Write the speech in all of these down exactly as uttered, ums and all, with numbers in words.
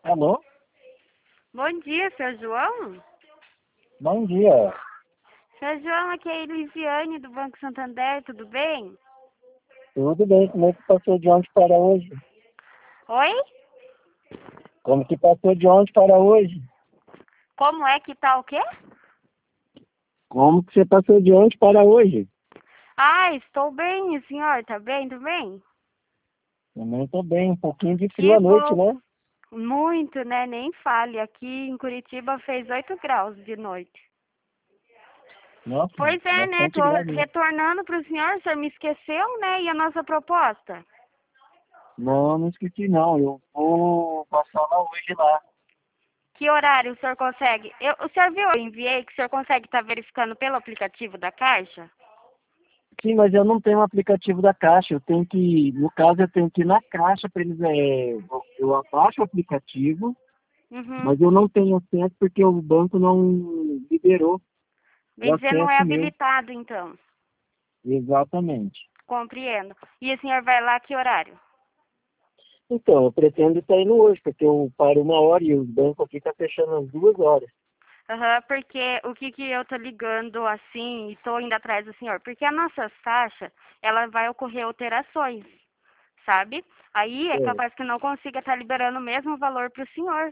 Alô? Bom dia, seu João. Bom dia. Seu João, aqui é a Elisiane do Banco Santander, tudo bem? Tudo bem? Como é que passou de ontem para hoje? Oi? Como que passou de ontem para hoje? Como é que tá o quê? Como que você passou de ontem para hoje? Ah, estou bem, e o senhor tá bem também? Também estou bem, um pouquinho de frio Que à noite, bom. né? Muito, né? Nem fale. Aqui em Curitiba fez oito graus de noite. Nossa, Pois é, né? bastante Tô grave, né? retornando pro senhor, o senhor me esqueceu, né? E a nossa proposta? Não, não esqueci não. Eu vou passar lá hoje lá. Que horário o senhor consegue? Eu, o senhor viu? Eu enviei que o senhor consegue estar verificando pelo aplicativo da Caixa? Sim, mas eu não tenho o aplicativo da Caixa. Eu tenho que, no caso, eu tenho que ir na Caixa para eles. É, eu eu abaixo o aplicativo, Uhum. mas eu não tenho acesso porque o banco não liberou o Bem dizer, não é acesso meu. habilitado, então. Exatamente. Compreendo. E o senhor vai lá que horário? Então, eu pretendo estar indo hoje, porque eu paro uma hora e o banco aqui está fechando às duas horas. Aham, porque o que que eu tô ligando assim e tô indo atrás do senhor? Porque a nossa taxa, ela vai ocorrer alterações, sabe? Aí é É. capaz que não consiga estar liberando o mesmo valor para o senhor.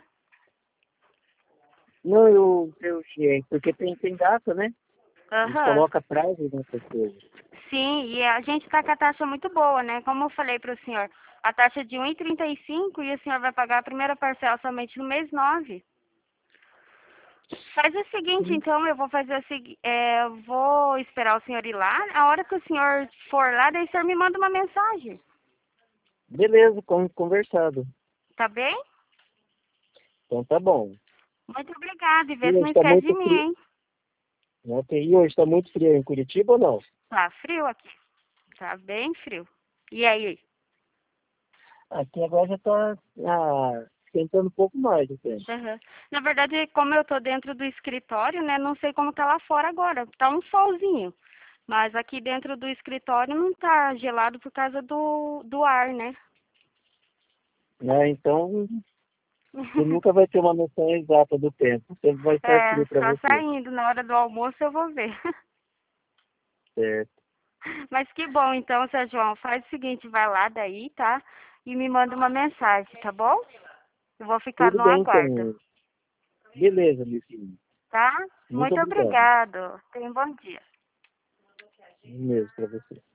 Não, eu, eu é, porque tem, tem data, né? Eles Aham. colocam prazo nessas coisas. Sim, e a gente tá com a taxa muito boa, né? Como eu falei para o senhor, a taxa de um e trinta e cinco e o senhor vai pagar a primeira parcela somente no mês nove. Faz o seguinte, Sim. então, eu vou fazer o seguinte, é, eu vou esperar o senhor ir lá. A hora que o senhor for lá, daí o senhor me manda uma mensagem, Beleza, con- conversado. tá bem? Então tá bom. Muito obrigada e E vê se hoje não está esquece de muito mim, frio. hein? Ok, e hoje está muito frio em Curitiba ou não? Tá frio aqui, tá bem frio. E aí? Aqui agora já está ah, esquentando um pouco mais o tempo. Aham. Na verdade, como eu tô dentro do escritório, né, não sei como tá lá fora agora. Tá um solzinho, mas aqui dentro do escritório não tá gelado por causa do, do ar, né? Né? Então, você nunca vai ter uma noção exata do tempo. Sempre vai estar É, frio para só você. saindo, na hora do almoço eu vou ver. Certo. Mas que bom, então, seu João, faz o seguinte, vai lá daí, tá? E me manda uma mensagem, tá bom? Eu vou ficar Tudo no bem, aguardo, então. Beleza, meu filho. tá? Muito Muito obrigado. obrigado. Tenha um bom dia. Um mesmo para você.